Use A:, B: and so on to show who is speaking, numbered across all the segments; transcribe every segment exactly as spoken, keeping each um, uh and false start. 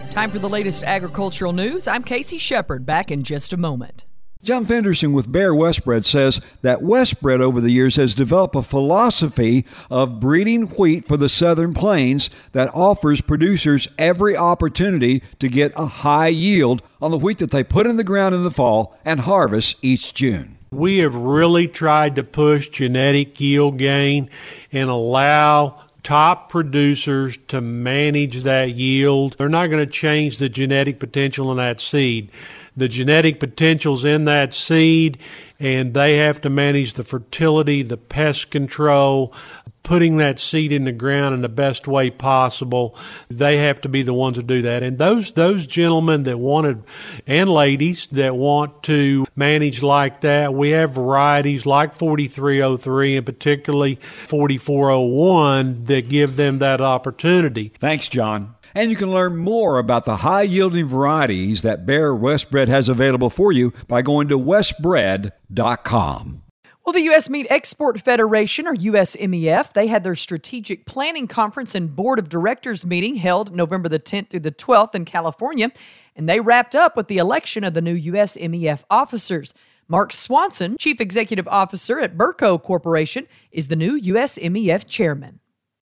A: Time for the latest agricultural news. I'm Casey Shepard, back in just a moment.
B: John Fenderson with Bear Westbred says that Westbred over the years has developed a philosophy of breeding wheat for the Southern Plains that offers producers every opportunity to get a high yield on the wheat that they put in the ground in the fall and harvest each June.
C: We have really tried to push genetic yield gain and allow top producers to manage that yield. They're not going to change the genetic potential in that seed. The genetic potential's in that seed, and they have to manage the fertility, the pest control, putting that seed in the ground in the best way possible. They have to be the ones to do that. And those those gentlemen that wanted, and ladies that want to manage like that, we have varieties like forty-three oh three and particularly forty-four oh one that give them that opportunity.
B: Thanks, John. And you can learn more about the high-yielding varieties that Bear Westbred has available for you by going to westbred dot com.
A: Well, the U S Meat Export Federation, or U S M E F, they had their Strategic Planning Conference and Board of Directors meeting held November the tenth through the twelfth in California, and they wrapped up with the election of the new U S M E F officers. Mark Swanson, Chief Executive Officer at Burco Corporation, is the new U S M E F chairman.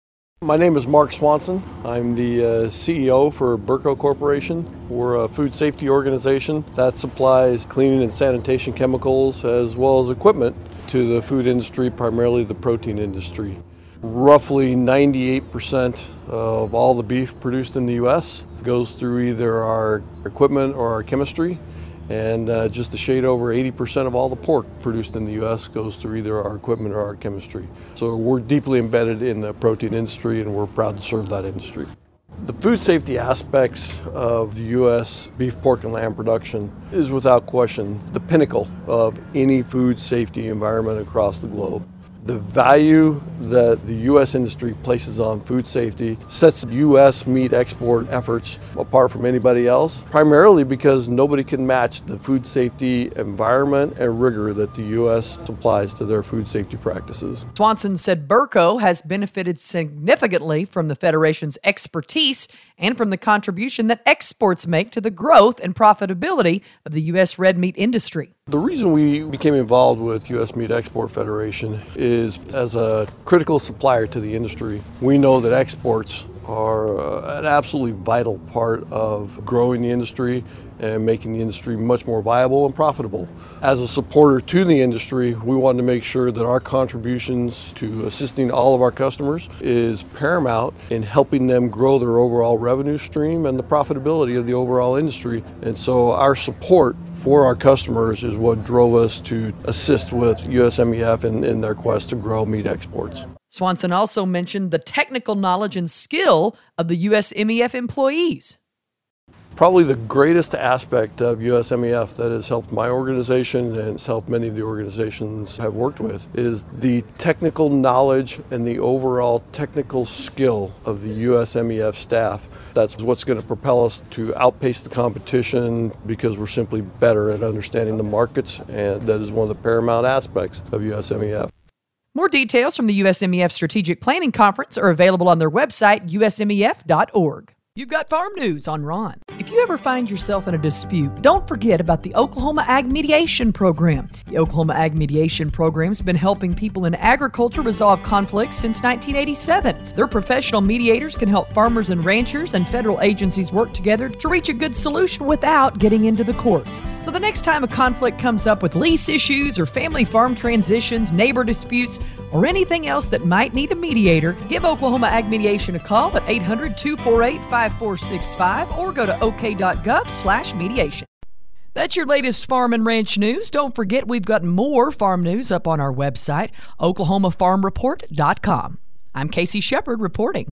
D: My name is Mark Swanson. I'm the uh, C E O for Burco Corporation. We're a food safety organization that supplies cleaning and sanitation chemicals as well as equipment to the food industry, primarily the protein industry. Roughly ninety-eight percent of all the beef produced in the U S goes through either our equipment or our chemistry. And uh, just a shade over eighty percent of all the pork produced in the U S goes through either our equipment or our chemistry. So we're deeply embedded in the protein industry, and we're proud to serve that industry. The food safety aspects of the U S beef, pork, and lamb production is without question the pinnacle of any food safety environment across the globe. The value that the U S industry places on food safety sets U S meat export efforts apart from anybody else, primarily because nobody can match the food safety environment and rigor that the U S supplies to their food safety practices.
A: Swanson said Burco has benefited significantly from the Federation's expertise and from the contribution that exports make to the growth and profitability of the U S red meat industry.
D: The reason we became involved with U S Meat Export Federation is as a critical supplier to the industry. We know that exports are uh, an absolutely vital part of growing the industry and making the industry much more viable and profitable. As a supporter to the industry, we wanted to make sure that our contributions to assisting all of our customers is paramount in helping them grow their overall revenue stream and the profitability of the overall industry. And so our support for our customers is what drove us to assist with U S M E F in, in their quest to grow meat exports.
A: Swanson also mentioned the technical knowledge and skill of the U S M E F employees.
D: Probably the greatest aspect of U S M E F that has helped my organization and has helped many of the organizations I've worked with is the technical knowledge and the overall technical skill of the U S M E F staff. That's what's going to propel us to outpace the competition because we're simply better at understanding the markets, and that is one of the paramount aspects of U S M E F.
A: More details from the U S M E F Strategic Planning Conference are available on their website, U S M E F dot org. You've got farm news on Ron. If you ever find yourself in a dispute, don't forget about the Oklahoma Ag Mediation Program. The Oklahoma Ag Mediation Program has been helping people in agriculture resolve conflicts since nineteen eighty-seven. Their professional mediators can help farmers and ranchers and federal agencies work together to reach a good solution without getting into the courts. So the next time a conflict comes up with lease issues or family farm transitions, neighbor disputes, or anything else that might need a mediator, give Oklahoma Ag Mediation a call at eight hundred, two four eight, five four six five or go to ok.gov slash mediation. That's your latest farm and ranch news. Don't forget we've got more farm news up on our website, oklahoma farm report dot com. I'm Casey Shepard reporting.